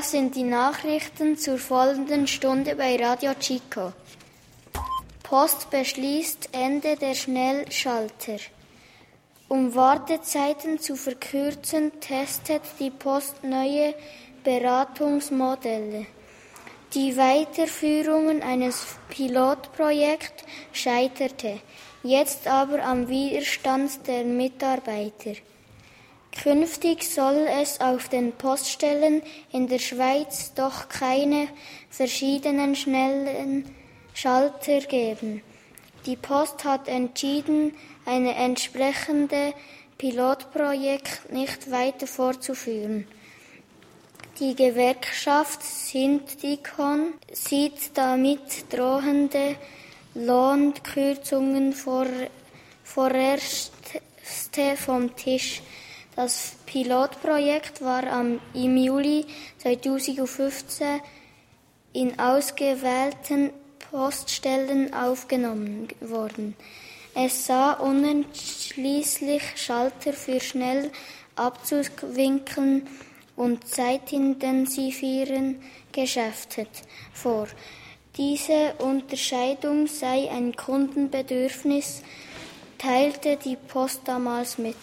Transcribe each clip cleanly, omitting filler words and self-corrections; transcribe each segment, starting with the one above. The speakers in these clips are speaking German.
Das sind die Nachrichten zur folgenden Stunde bei Radio Chico. Post beschließt Ende der Schnellschalter. Um Wartezeiten zu verkürzen, testet die Post neue Beratungsmodelle. Die Weiterführung eines Pilotprojekts scheiterte, jetzt aber am Widerstand der Mitarbeiter. Künftig soll es auf den Poststellen in der Schweiz doch keine verschiedenen schnellen Schalter geben. Die Post hat entschieden, ein entsprechendes Pilotprojekt nicht weiter fortzuführen. Die Gewerkschaft Syndic-Con sieht damit drohende Lohnkürzungen vorerst vom Tisch. Das Pilotprojekt war im Juli 2015 in ausgewählten Poststellen aufgenommen worden. Es sah unentschließlich Schalter für schnell abzuwinkeln und zeitintensivieren Geschäfte vor. Diese Unterscheidung sei ein Kundenbedürfnis, teilte die Post damals mit.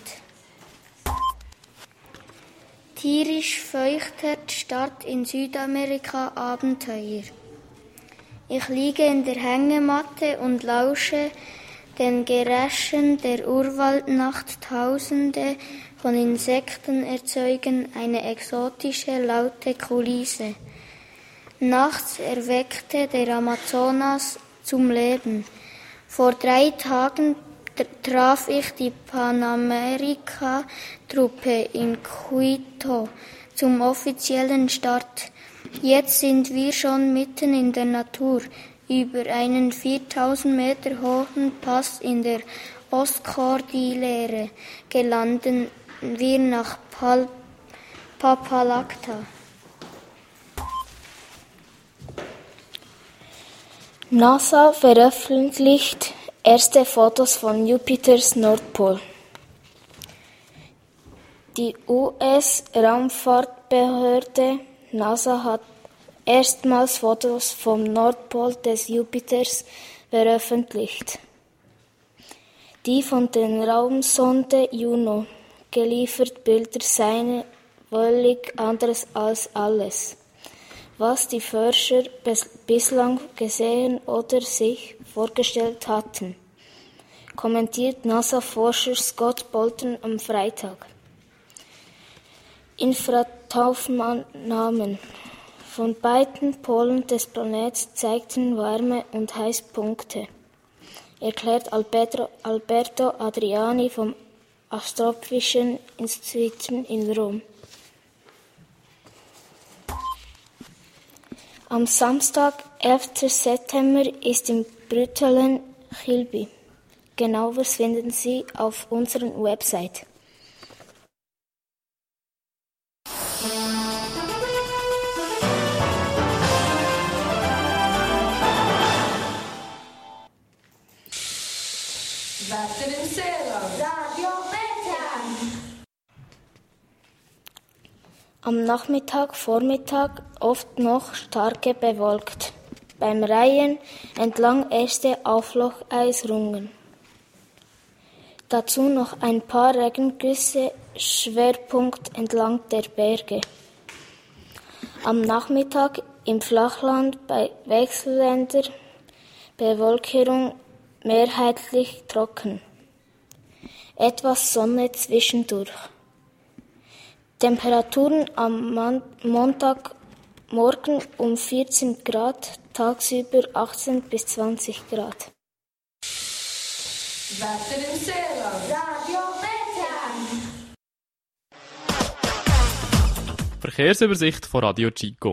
Tierisch feuchter Start in Südamerika Abenteuer. Ich liege in der Hängematte und lausche den Geräuschen der Urwaldnacht. Tausende von Insekten erzeugen eine exotische, laute Kulisse. Nachts erweckte der Amazonas zum Leben. Vor 3 Tagen traf ich die Panamerika-Truppe in Quito zum offiziellen Start. Jetzt sind wir schon mitten in der Natur. Über einen 4000 Meter hohen Pass in der Ostkordillere gelangten wir nach Papalacta. NASA veröffentlicht erste Fotos von Jupiters Nordpol. Die US-Raumfahrtbehörde NASA hat erstmals Fotos vom Nordpol des Jupiters veröffentlicht. Die von der Raumsonde Juno gelieferten Bilder seien völlig anders als alles, was die Forscher bislang gesehen oder sich vorgestellt hatten, kommentiert NASA-Forscher Scott Bolton am Freitag. Infraraumaufnahmen von beiden Polen des Planeten zeigten Wärme- und Heißpunkte, erklärt Alberto Adriani vom Astrophysischen Institut in Rom. Am Samstag, 11. September, ist in Brüttelen Chilbi. Genaueres finden Sie auf unserer Website. Wetter im Seeland. Radio Bern. Am Vormittag oft noch stark bewölkt. Beim Reihen entlang erste Auflocheisrungen. Dazu noch ein paar Regengüsse, Schwerpunkt entlang der Berge. Am Nachmittag im Flachland bei wechselnder Bewölkung mehrheitlich trocken. Etwas Sonne zwischendurch. Temperaturen am Montagmorgen um 14 Grad, tagsüber 18 bis 20 Grad. Wetter im Seeland. Radio Bern. Verkehrsübersicht von Radio Chico.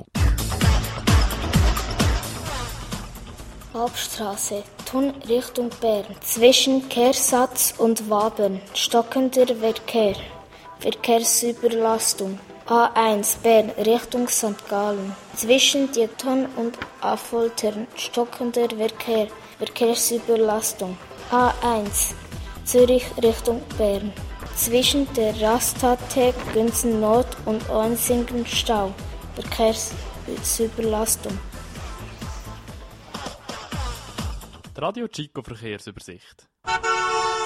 Hauptstraße, Thun Richtung Bern. Zwischen Kehrsatz und Wabern stockender Verkehr. Verkehrsüberlastung. A1 Bern Richtung St. Gallen. Zwischen Dietton und Affoltern stockender Verkehr. Verkehrsüberlastung. A1 Zürich Richtung Bern. Zwischen der Raststätte Günzen Nord und Oensingen Stau. Verkehrsüberlastung. Die Radio Chico Verkehrsübersicht.